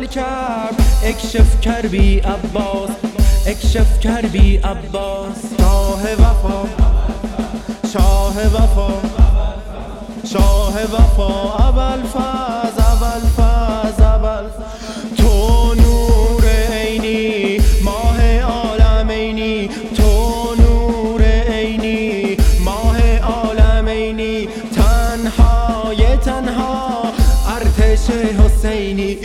عمل کرد، اکشف کربی عباس، اکشف کربی عباس. شاه وفا، شاه وفا، شاه وفا، ابوالفضل، ابوالفضل، ابوالفضل. تو نور عینی، ماه عالمینی، تو نور عینی، ماه عالمینی. تنهای تنها ارتش حسینی،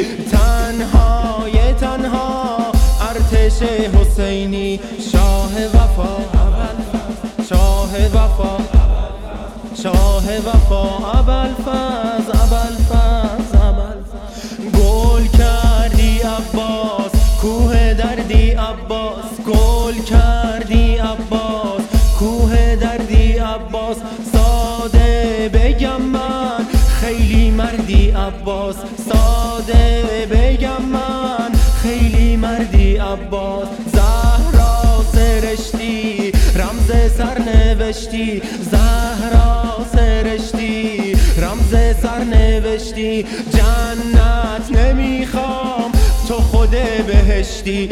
تنهای تنها ارتش حسینی. شاه وفا، شاه وفا، شاه وفا، ابوالفضل، ابوالفضل، ابوالفضل. گل کردی عباس، کوه دردی عباس، گل کردی عباس، کوه دردی عباس. ساده بگم من خیلی مردی عباس، ساده بگم من خیلی مردی عباس. زهرا سرشتی، رمز سرنوشتی، زهرا سرشتی، رمز سرنوشتی. جنت نمیخوام تو خود بهشتی،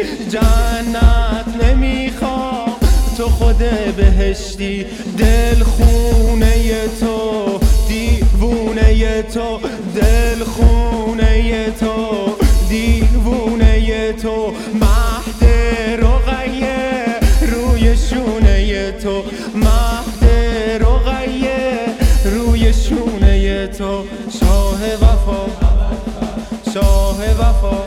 جنت نمیخوام تو خود بهشتی. دل خونه تو، دیوونه تو، دل خونه تو، دیوونه تو. مهد رقیه روی شونه تو، مهد رقیه روی شونه تو. شاه وفا، شاه وفا،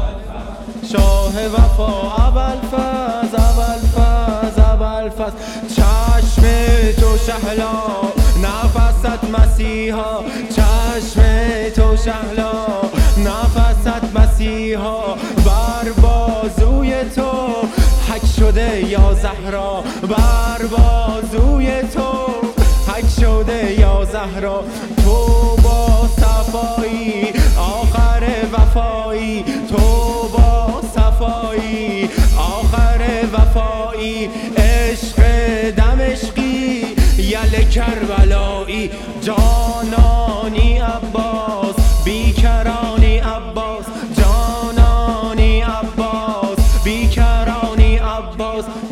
شاه وفا، ابوالفضل، ابوالفضل، ابوالفضل. چشم تو شهلا، نفست مسیحا، چشم تو شهلا، نفست مسیحا. بر بازوی تو حک شده یا زهرا، بر بازوی تو حک شده یا زهرا. تو با صفایی آخر وفایی، تو با صفایی آخر وفایی. عشق دمشقی یل کربلایی، جانانی عباس، بیکرانی عباس، جانانی عباس، بیکرانی عباس.